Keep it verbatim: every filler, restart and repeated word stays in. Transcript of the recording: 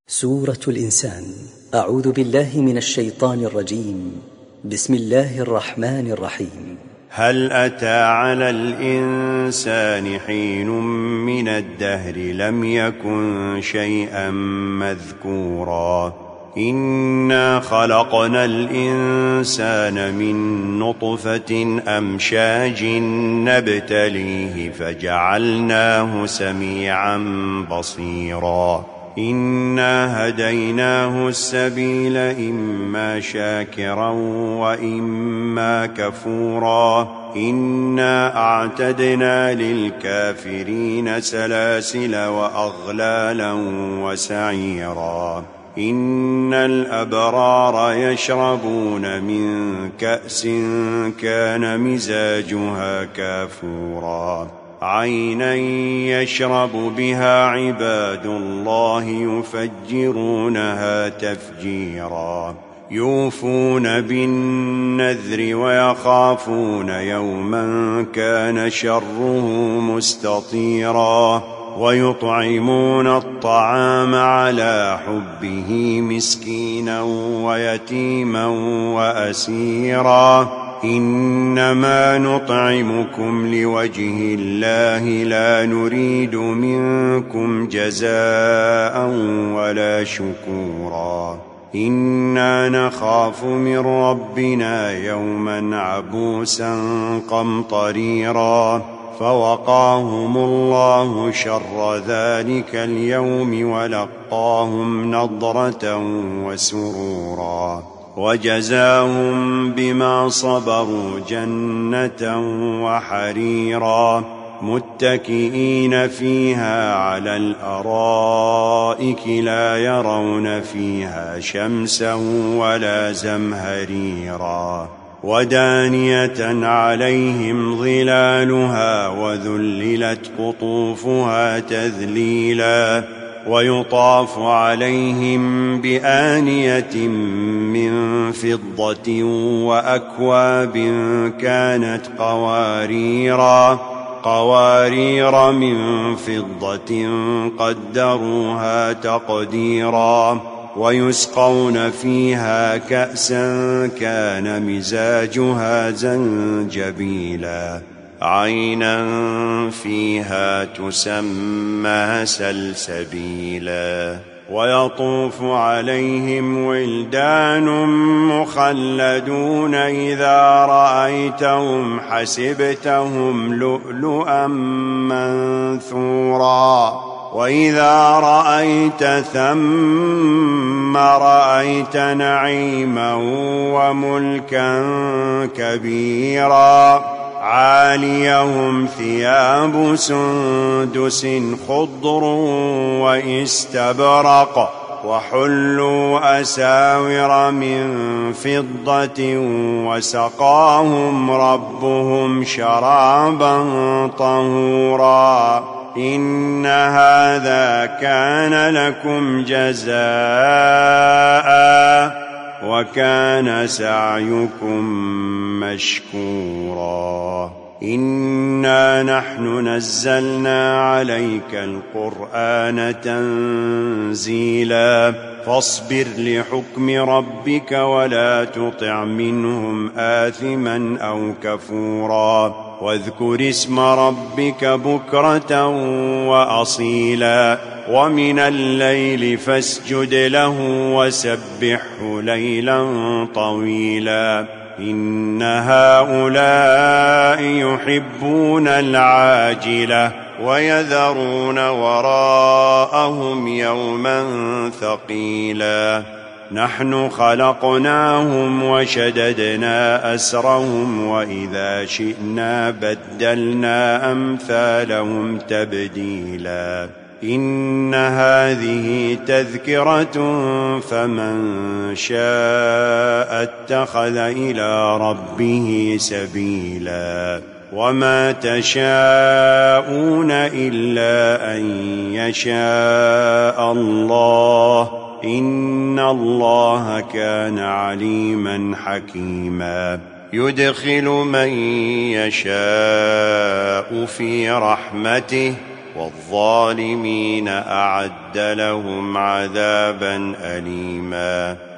سورة الإنسان. أعوذ بالله من الشيطان الرجيم. بسم الله الرحمن الرحيم. هل أتى على الإنسان حين من الدهر لم يكن شيئا مذكورا إنا خلقنا الإنسان من نطفة أمشاج نبتليه فجعلناه سميعا بصيرا إنا هديناه السبيل إما شاكرا وإما كفورا إنا أعتدنا للكافرين سلاسل وأغلالا وسعيرا إن الأبرار يشربون من كأس كان مزاجها كافورا عينا يشرب بها عباد الله يفجرونها تفجيرا يوفون بالنذر ويخافون يوما كان شره مستطيرا ويطعمون الطعام على حبه مسكينا ويتيما وأسيرا إنما نطعمكم لوجه الله لا نريد منكم جزاء ولا شكورا إنا نخاف من ربنا يوما عبوسا قمطريرا فوقاهم الله شر ذلك اليوم ولقاهم نضرة وسرورا وجزاهم بما صبروا جنة وحريرا متكئين فيها على الأرائك لا يرون فيها شمسا ولا زمهريرا ودانية عليهم ظلالها وذللت قطوفها تذليلا ويطاف عليهم بآنية من فضة وأكواب كانت قواريرا قوارير من فضة قدروها تقديرا ويسقون فيها كأسا كان مزاجها زنجبيلا عينا فيها تسمى سلسبيلا ويطوف عليهم ولدان مخلدون إذا رأيتهم حسبتهم لؤلؤا منثورا وإذا رأيت ثم رأيت نعيما وملكا كبيرا عاليهم ثياب سندس خضر واستبرق وحلوا أساور من فضة وسقاهم ربهم شرابا طهورا إن هذا كان لكم جزاء وكان سعيكم مشكورا إنا نحن نزلنا عليك القرآن تنزيلا فاصبر لحكم ربك ولا تطع منهم آثما أو كفورا واذكر اسم ربك بكرة وأصيلا ومن الليل فاسجد له وسبحه ليلا طويلا إن هؤلاء يحبون العاجلة ويذرون وراءهم يوما ثقيلا نحن خلقناهم وشددنا أسرهم وإذا شئنا بدلنا أمثالهم تبديلا إن هذه تذكرة فمن شاء اتخذ إلى ربه سبيلا وما تشاءون إلا أن يشاء الله إن الله كان عليما حكيما يدخل من يشاء في رحمته والظالمين أعد لهم عذابا أليما